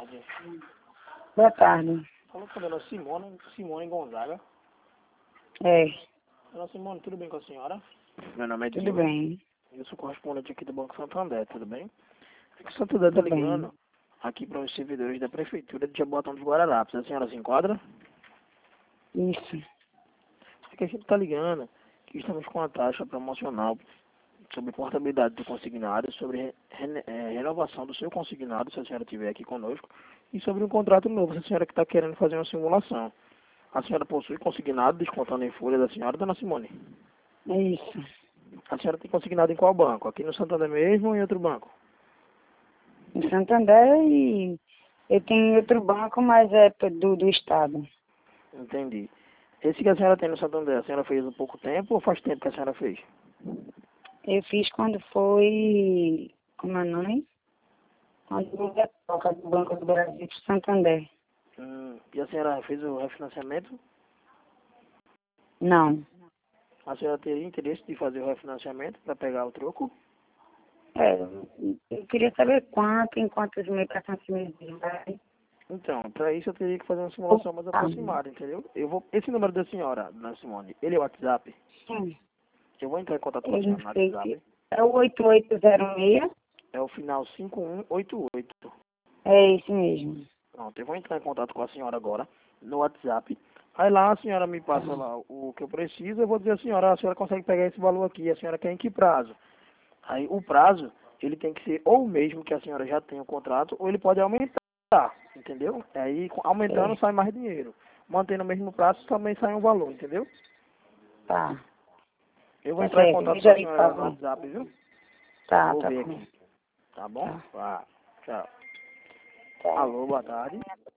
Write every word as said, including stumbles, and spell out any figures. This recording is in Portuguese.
tarde. Boa tarde. Falou com a dona Simone, Simone Gonzaga. É, Dona Simone, tudo bem com a senhora? Meu nome é tudo Diogo. bem, Eu sou correspondente aqui do Banco Santander, tudo bem? É que o Santander tá tudo bem. ligando aqui para os servidores da Prefeitura de Jaboatão dos Guararapes. A senhora se enquadra? Isso. É que a gente tá ligando que estamos com a taxa promocional sobre portabilidade do consignado, sobre re- rene- eh, renovação do seu consignado, se a senhora estiver aqui conosco, e sobre um contrato novo, se a senhora que está querendo fazer uma simulação. A senhora possui consignado, descontando em folha da senhora, dona Simone? É isso. A senhora tem consignado em qual banco? Aqui no Santander mesmo ou em outro banco? Em Santander e eu tenho outro banco, mas é do, do estado. Entendi. Esse que a senhora tem no Santander, a senhora fez há pouco tempo ou faz tempo que a senhora fez? Eu fiz quando foi, como é o nome? Quando houve a troca do Banco do Brasil para Santander. Hum, e a senhora fez o refinanciamento? Não. A senhora teria interesse de fazer o refinanciamento para pegar o troco? É, eu queria saber quanto, em quantos meses, para quantos meses vai. Então, para isso eu teria que fazer uma simulação mais Ah, aproximada, entendeu? Eu vou, esse número da senhora, dona Simone, ele é o WhatsApp? sim. Eu vou entrar em contato com a Eu não senhora no sei se WhatsApp. é o oito oito zero seis. É o final cinco um oito oito. É isso mesmo. Pronto, eu vou entrar em contato com a senhora agora no WhatsApp. Aí lá a senhora me Tá. passa lá o que eu preciso, eu vou dizer à senhora, a senhora consegue pegar esse valor aqui, a senhora quer em que prazo? Aí o prazo, ele tem que ser ou o mesmo que a senhora já tem o contrato, ou ele pode aumentar, entendeu? Aí com- aumentando É, sai mais dinheiro. Mantendo o mesmo prazo também sai um valor, entendeu? tá. Eu vou Tá entrar em certo. contato com Veja a aí, por senhora lá no favor. WhatsApp, viu? Tá, Vou tá ver bom. aqui, tá bom? Tá. Ah, tchau. Tá. Alô, boa tarde.